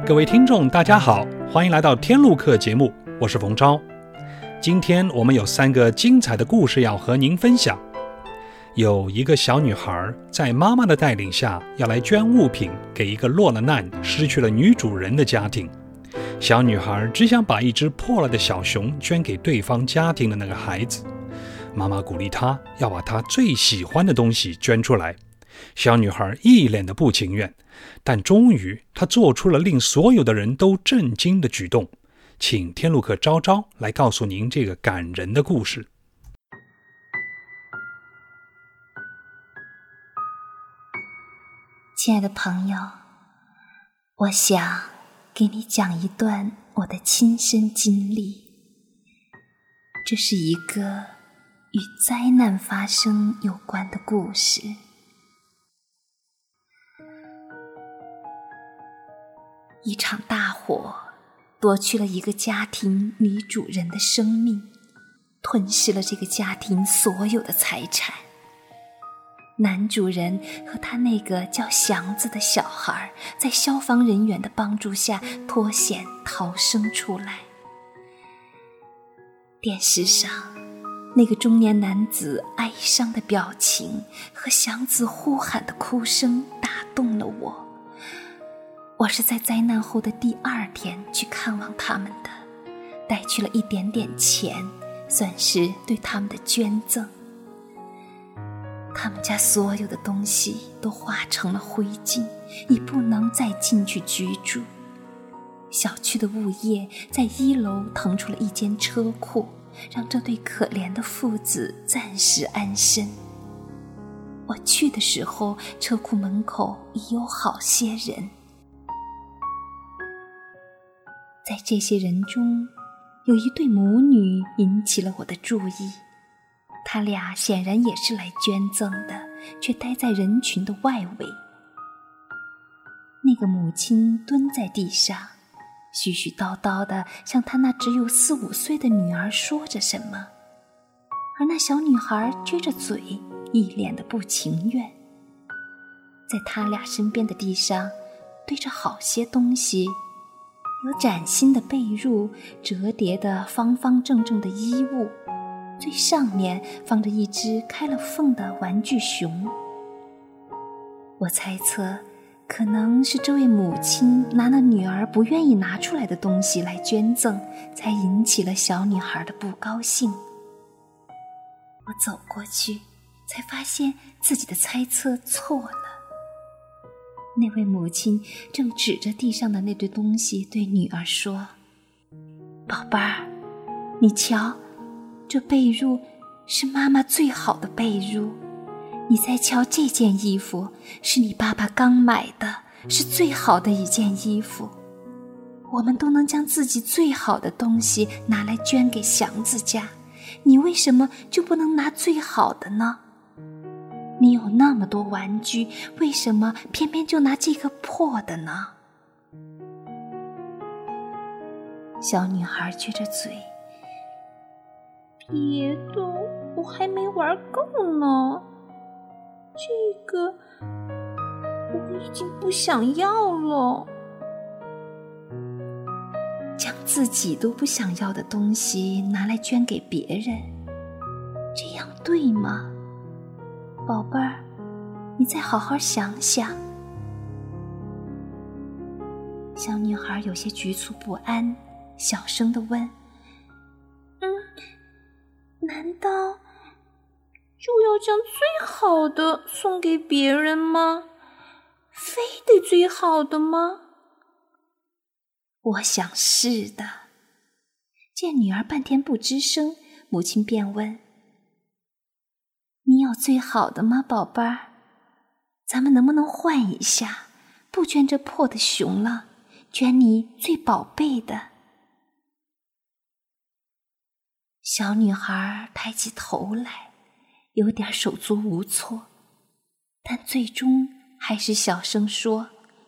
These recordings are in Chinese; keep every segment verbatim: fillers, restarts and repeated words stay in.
各位听众大家好，欢迎来到天路客节目，我是冯昭。今天我们有三个精彩的故事要和您分享。有一个小女孩在妈妈的带领下要来捐物品给一个落了难失去了女主人的家庭。小女孩只想把一只破了的小熊捐给对方家庭的那个孩子，妈妈鼓励她要把她最喜欢的东西捐出来。小女孩一脸的不情愿，但终于她做出了令所有的人都震惊的举动。请天路客昭昭来告诉您这个感人的故事。 亲爱的朋友，我想给你讲一段我的亲身经历。这是一个与灾难发生有关的故事。一场大火夺去了一个家庭女主人的生命，吞噬了这个家庭所有的财产。男主人和他那个叫祥子的小孩在消防人员的帮助下脱险逃生出来。电视上那个中年男子哀伤的表情和祥子呼喊的哭声打动了我。我是在灾难后的第二天去看望他们的，带去了一点点钱，算是对他们的捐赠。他们家所有的东西都化成了灰烬，已不能再进去居住。小区的物业在一楼腾出了一间车库，让这对可怜的父子暂时安身。我去的时候，车库门口已有好些人。在这些人中，有一对母女引起了我的注意。他俩显然也是来捐赠的，却待在人群的外围。那个母亲蹲在地上，絮絮叨叨地向她那只有四五岁的女儿说着什么，而那小女孩撅着嘴，一脸的不情愿。在他俩身边的地上堆着好些东西，有崭新的被褥，折叠的方方正正的衣物，最上面放着一只开了缝的玩具熊。我猜测，可能是这位母亲拿了女儿不愿意拿出来的东西来捐赠，才引起了小女孩的不高兴。我走过去，才发现自己的猜测错了。那位母亲正指着地上的那堆东西对女儿说：“宝贝儿，你瞧，这被褥是妈妈最好的被褥，你再瞧这件衣服，是你爸爸刚买的，是最好的一件衣服。我们都能将自己最好的东西拿来捐给祥子家，你为什么就不能拿最好的呢？你有那么多玩具，为什么偏偏就拿这个破的呢？”小女孩撅着嘴：“别的我还没玩够呢，这个我已经不想要了。”将自己都不想要的东西拿来捐给别人，这样对吗？宝贝儿，你再好好想想。小女孩有些局促不安，小声地问：“嗯，难道就要将最好的送给别人吗？非得最好的吗？”我想是的。见女儿半天不吱声，母亲便问：“你有最好的吗，宝贝儿？咱们能不能换一下，不捐这破的熊了，捐你最宝贝的？”小女孩抬起头来，有点手足无措，但最终还是小声说：“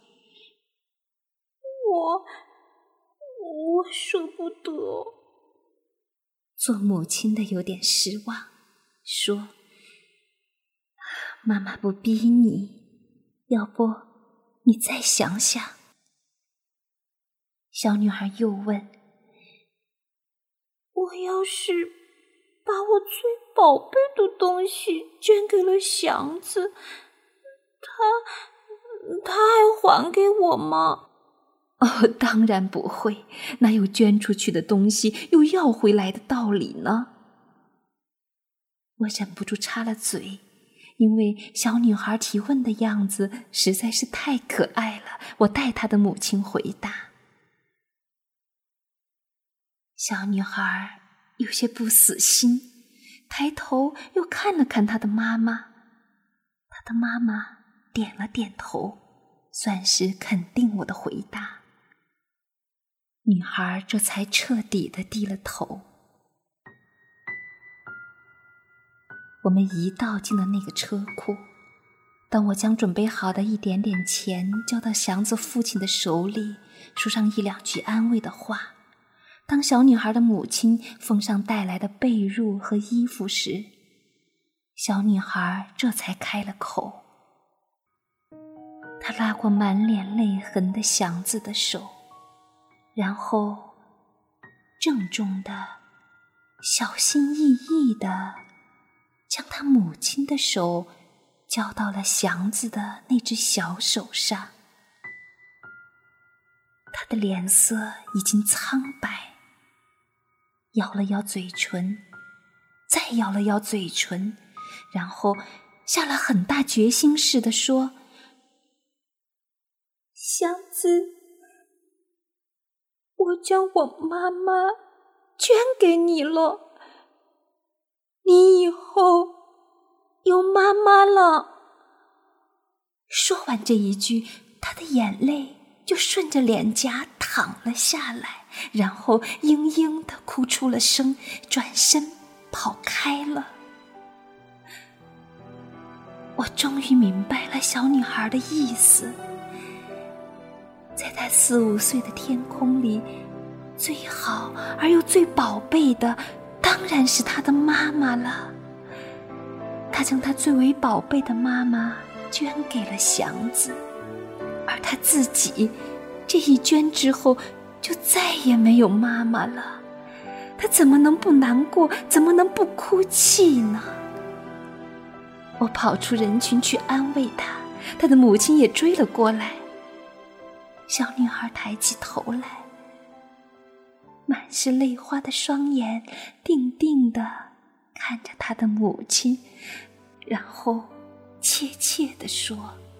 我我舍不得。”做母亲的有点失望，说：“妈妈不逼你，要不你再想想。” 小女孩又问：我要是把我最宝贝的东西捐给了祥子，他他还还给我吗？哦，当然不会，哪有捐出去的东西又要回来的道理呢？我忍不住插了嘴，因为小女孩提问的样子实在是太可爱了，我代她的母亲回答。小女孩有些不死心，抬头又看了看她的妈妈，她的妈妈点了点头，算是肯定我的回答。女孩这才彻底地低了头。我们一道进了那个车库，当我将准备好的一点点钱交到祥子父亲的手里，说上一两句安慰的话，当小女孩的母亲奉上带来的被褥和衣服时，小女孩这才开了口。她拉过满脸泪痕的祥子的手，然后郑重地、小心翼翼地将他母亲的手交到了祥子的那只小手上。他的脸色已经苍白，咬了咬嘴唇，再咬了咬嘴唇，然后下了很大决心似的说：祥子，我将我妈妈捐给你了，你以后有妈妈了。说完这一句，她的眼泪就顺着脸颊淌了下来，然后嘤嘤地哭出了声，转身跑开了。我终于明白了小女孩的意思，在她四五岁的天空里，最好而又最宝贝的当然是她的妈妈了。她将她最为宝贝的妈妈捐给了祥子，而她自己这一捐之后就再也没有妈妈了。她怎么能不难过，怎么能不哭泣呢？我跑出人群去安慰她，她的母亲也追了过来。小女孩抬起头来，满是泪花的双眼定定地看着她的母亲，然后怯怯地说：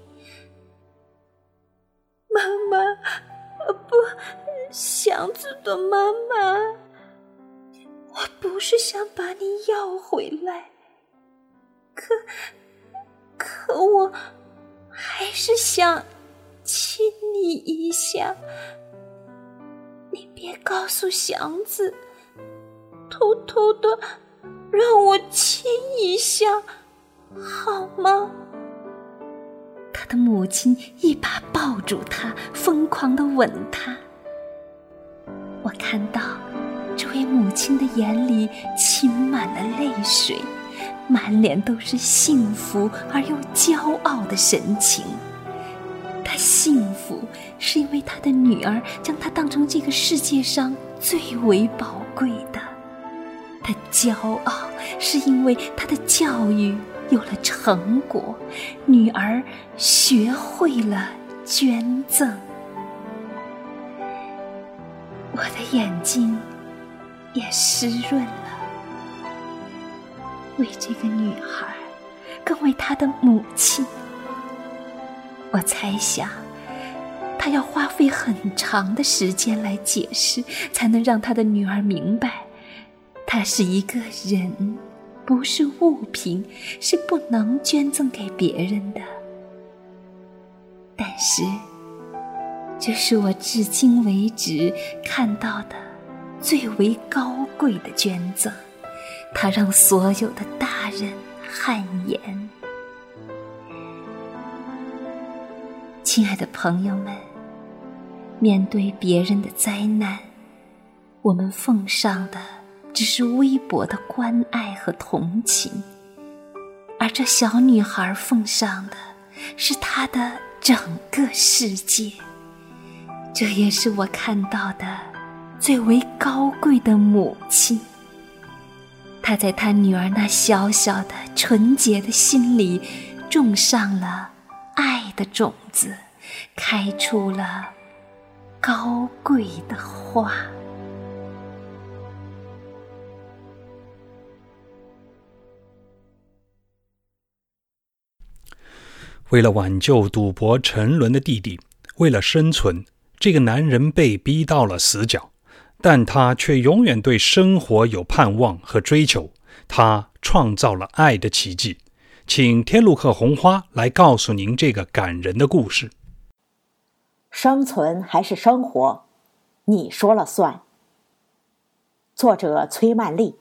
妈妈，呃不，祥子的妈妈，我不是想把你要回来，可可我还是想亲你一下，你别告诉祥子，偷偷的让我亲一下，好吗？他的母亲一把抱住他，疯狂地吻他。我看到这位母亲的眼里噙满了泪水，满脸都是幸福而又骄傲的神情。她幸福是因为她的女儿将她当成这个世界上最为宝贵的，她骄傲是因为她的教育有了成果，女儿学会了捐赠。我的眼睛也湿润了，为这个女孩，更为她的母亲。我猜想，她要花费很长的时间来解释，才能让她的女儿明白，她是一个人，不是物品，是不能捐赠给别人的。但是，这是我至今为止看到的最为高贵的捐赠，它让所有的大人汗颜。亲爱的朋友们，面对别人的灾难，我们奉上的只是微薄的关爱和同情，而这小女孩奉上的是她的整个世界。这这也是我看到的最为高贵的母亲。她在她女儿那小小的纯洁的心里种上了爱的种子，开出了高贵的花。 为了挽救赌博沉沦的弟弟，为了生存，这个男人被逼到了死角，但他却永远对生活有盼望和追求。他创造了爱的奇迹。请天路客红花来告诉您这个感人的故事。 生存还是生活，你说了算。作者崔曼丽。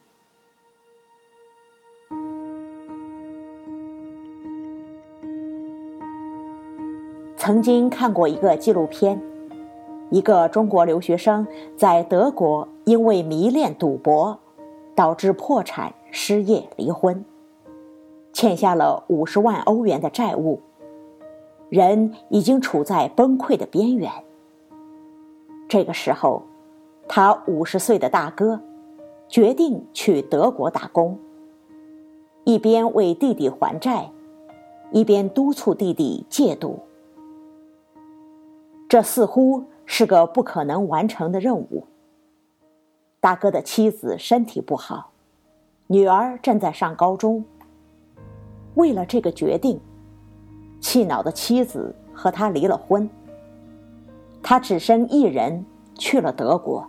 曾经看过一个纪录片，一个中国留学生在德国因为迷恋赌博，导致破产、失业、离婚，欠下了五十万欧元的债务，人已经处在崩溃的边缘。这个时候，他五十岁的大哥决定去德国打工，一边为弟弟还债，一边督促弟弟戒赌。这似乎是个不可能完成的任务。大哥的妻子身体不好，女儿正在上高中。为了这个决定，气恼的妻子和他离了婚。他只身一人去了德国。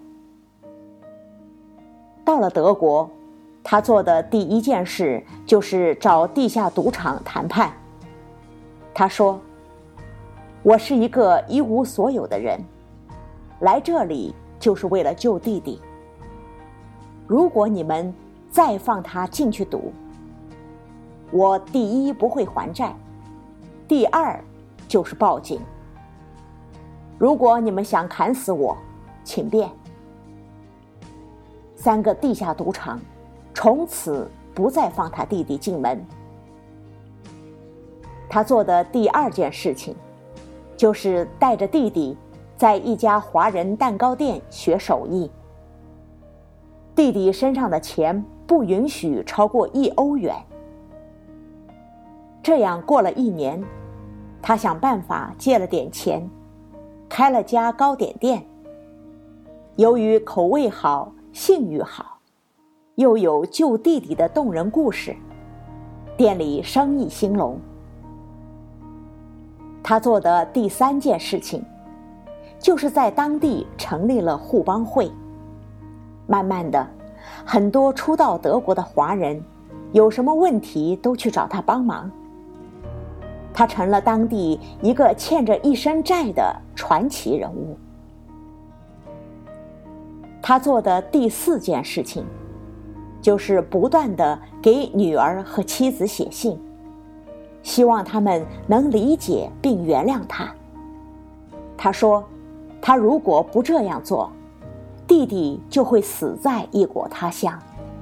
到了德国，他做的第一件事就是找地下赌场谈判。他说，我是一个一无所有的人，来这里就是为了救弟弟。如果你们再放他进去赌，我第一不会还债，第二就是报警。如果你们想砍死我，请便。三个地下赌场从此不再放他弟弟进门。他做的第二件事情就是带着弟弟在一家华人蛋糕店学手艺。弟弟身上的钱不允许超过一欧元。这样过了一年，他想办法借了点钱，开了家糕点店。由于口味好，信誉好，又有救弟弟的动人故事，店里生意兴隆。他做的第三件事情就是在当地成立了互帮会。慢慢的，很多初到德国的华人有什么问题都去找他帮忙。他成了当地一个欠着一身债的传奇人物。他做的第四件事情就是不断地给女儿和妻子写信，希望他们能理解并原谅他。他说，他如果不这样做，弟弟就会死在异国他乡。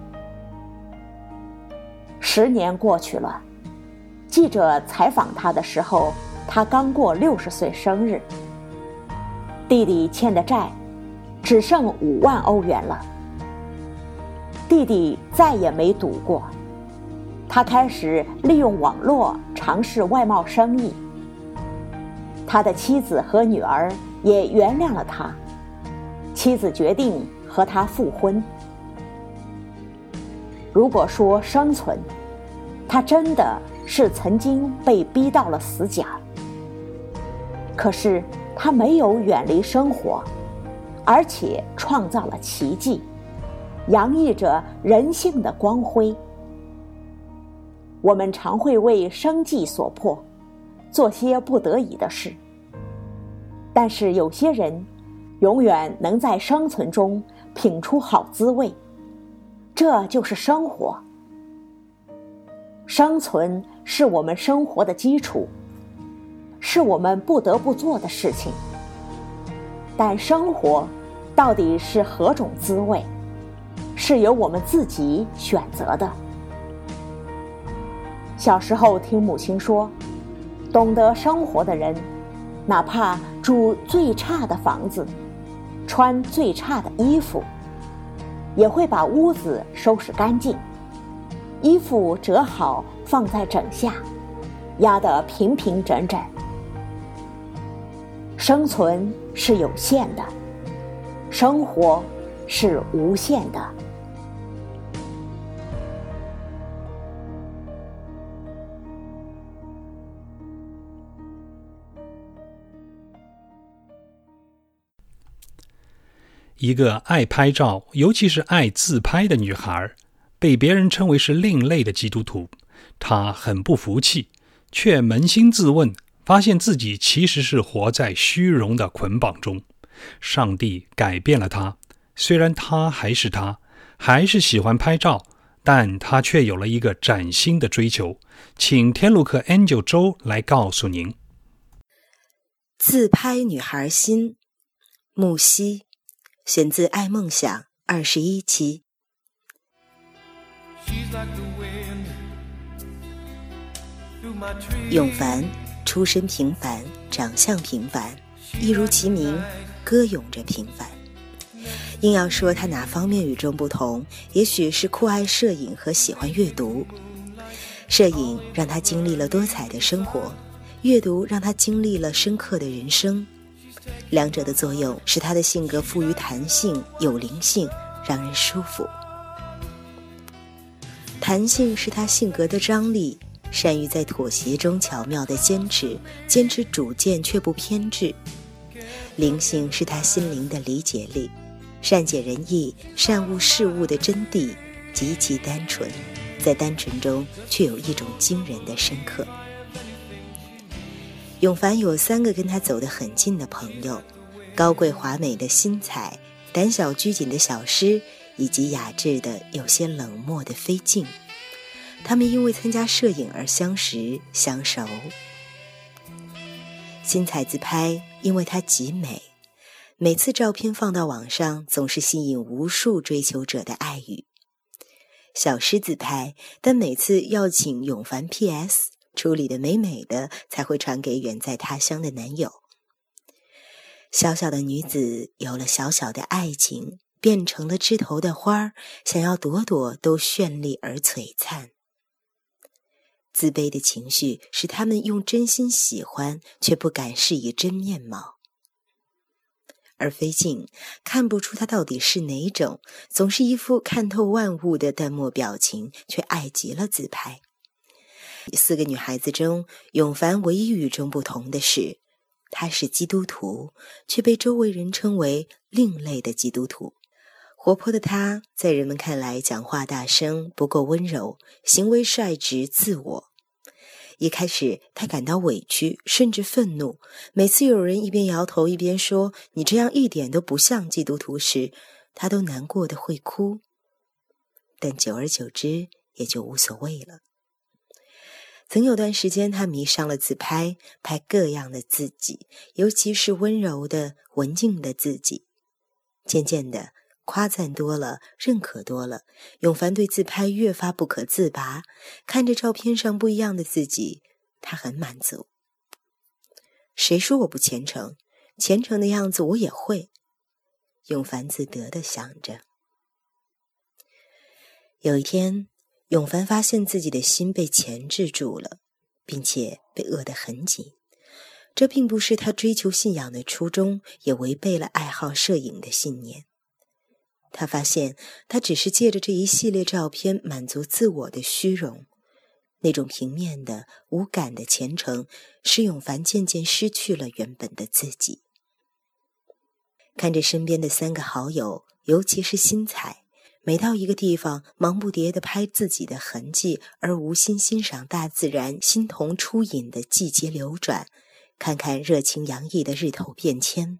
十年过去了，记者采访他的时候，他刚过六十岁生日。弟弟欠的债只剩五万欧元了。弟弟再也没赌过，他开始利用网络尝试外贸生意。他的妻子和女儿也原谅了他，妻子决定和他复婚。如果说生存，他真的是曾经被逼到了死角。可是他没有远离生活，而且创造了奇迹，洋溢着人性的光辉。我们常会为生计所迫，做些不得已的事，但是有些人永远能在生存中品出好滋味，这就是生活。生存是我们生活的基础，是我们不得不做的事情。但生活到底是何种滋味，是由我们自己选择的。小时候听母亲说，懂得生活的人哪怕住最差的房子，穿最差的衣服，也会把屋子收拾干净，衣服折好放在枕下，压得平平整整。生存是有限的，生活是无限的。 一个爱拍照，尤其是爱自拍的女孩，被别人称为是另类的基督徒。她很不服气，却扪心自问，发现自己其实是活在虚荣的捆绑中。上帝改变了她，虽然她还是她，还是喜欢拍照，但她却有了一个崭新的追求。请天路客 Angel 周来告诉您。 自拍女孩心，木西，选自爱梦想二十一期。永凡出身平凡，长相平凡，一如其名，歌咏着平凡。硬要说他哪方面与众不同，也许是酷爱摄影和喜欢阅读。摄影让他经历了多彩的生活，阅读让他经历了深刻的人生。两者的作用使他的性格富于弹性，有灵性，让人舒服。弹性是他性格的张力，善于在妥协中巧妙地坚持，坚持主见却不偏执。灵性是他心灵的理解力，善解人意，善悟事物的真谛，极其单纯，在单纯中却有一种惊人的深刻。永凡有三个跟他走得很近的朋友，高贵华美的新彩，胆小拘谨的小诗，以及雅致的有些冷漠的飞镜。他们因为参加摄影而相识相熟。新彩自拍因为她极美，每次照片放到网上总是吸引无数追求者的爱语。小诗自拍，但每次要请永凡 P S， 处理的美美的才会传给远在他乡的男友。小小的女子有了小小的爱情，变成了枝头的花，想要朵朵都绚丽而璀璨。自卑的情绪使他们用真心喜欢，却不敢示以真面貌。而飞镜看不出他到底是哪种，总是一副看透万物的淡漠表情，却爱极了自拍。四个女孩子中，永凡唯一与众不同的是，她是基督徒，却被周围人称为另类的基督徒。活泼的她在人们看来讲话大声，不够温柔，行为率直自我。一开始她感到委屈，甚至愤怒，每次有人一边摇头一边说你这样一点都不像基督徒时，她都难过的会哭。但久而久之也就无所谓了。曾有段时间她迷上了自拍，拍各样的自己，尤其是温柔的文静的自己。渐渐的夸赞多了，认可多了，永凡对自拍越发不可自拔。看着照片上不一样的自己，他很满足。谁说我不虔诚？虔诚的样子我也会。永凡自得地想着。有一天，永凡发现自己的心被钳制住了，并且被扼得很紧。这并不是他追求信仰的初衷，也违背了爱好摄影的信念。他发现他只是借着这一系列照片满足自我的虚荣，那种平面的无感的虔诚使永凡渐渐失去了原本的自己。看着身边的三个好友，尤其是新彩，每到一个地方忙不迭地拍自己的痕迹，而无心欣赏大自然新桐初饮的季节流转，看看热情洋溢的日头变迁。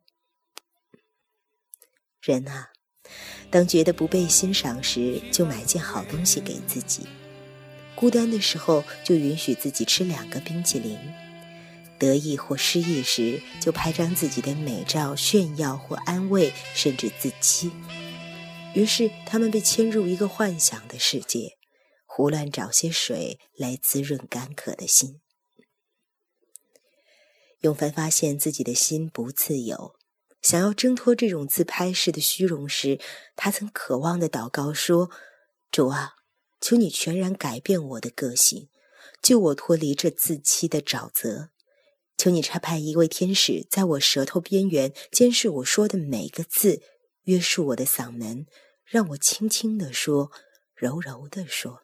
人啊，当觉得不被欣赏时，就买件好东西给自己；孤单的时候，就允许自己吃两个冰淇淋；得意或失意时，就拍张自己的美照炫耀或安慰，甚至自欺。于是他们被牵入一个幻想的世界，胡乱找些水来滋润干渴的心。 永凡发现自己的心不自由，想要挣脱这种自拍式的虚荣时，他曾渴望地祷告说：主啊，求你全然改变我的个性，救我脱离这自欺的沼泽。求你差派一位天使在我舌头边缘监视我说的每个字，约束我的嗓门，让我轻轻地说，柔柔地说。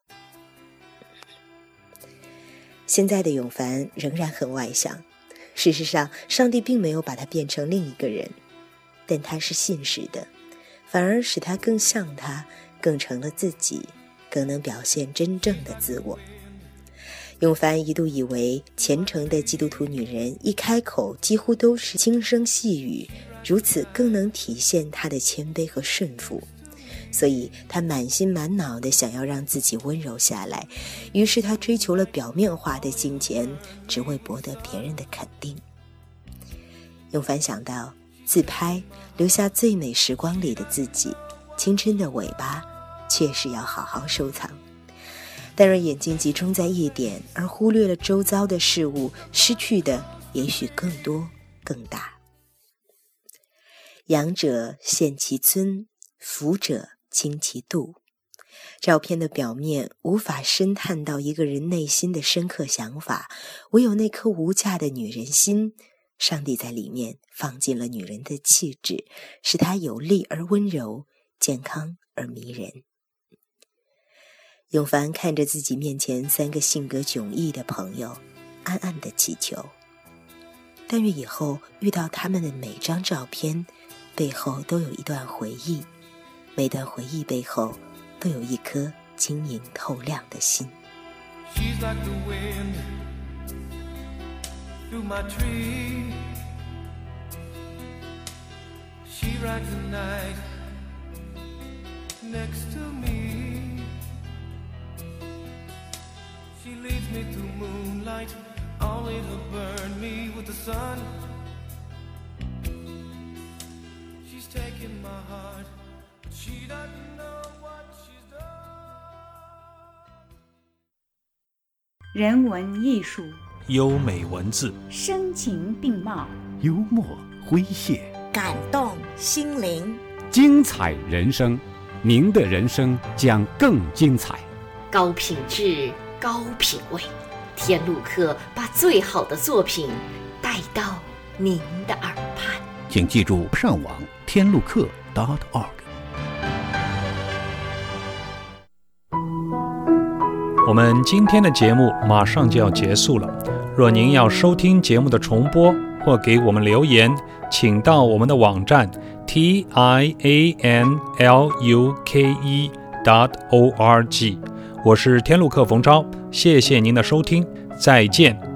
现在的永凡仍然很外向，事实上上帝并没有把他变成另一个人，但他是信实的，反而使他更像他，更成了自己，更能表现真正的自我。永凡一度以为虔诚的基督徒女人一开口几乎都是轻声细语，如此更能体现她的谦卑和顺服，所以他满心满脑地想要让自己温柔下来，于是他追求了表面化的金钱，只为博得别人的肯定。永凡想到自拍留下最美时光里的自己，青春的尾巴确实要好好收藏，但若眼睛集中在一点而忽略了周遭的事物，失去的也许更多更大。仰者羡其尊，俯者倾其度。照片的表面无法深探到一个人内心的深刻想法，唯有那颗无价的女人心，上帝在里面放进了女人的气质，使她有力而温柔，健康而迷人。永凡看着自己面前三个性格迥异的朋友，暗暗地祈求，但愿以后遇到他们的每张照片背后都有一段回忆，每段回忆背后都有一颗晶莹透亮的心。 She's like the wind through my tree. She rides the night next to me. She leads me through moonlight, only to burn me with the sun. She's taking my heart, but she doesn't know what she's done. 人文艺术， 优美文字， 声情并茂， 幽默诙谐， 感动心灵， 精彩人生，您的人生将更精彩。 高品质，高品味，天路客把最好的作品带到您的耳畔。 请记住上网天路客 .org。 我们今天的节目马上就要结束了。若您要收听节目的重播或给我们留言，请到我们的网站 t i a n l u k e dot org。我是天路客冯昭，谢谢您的收听，再见。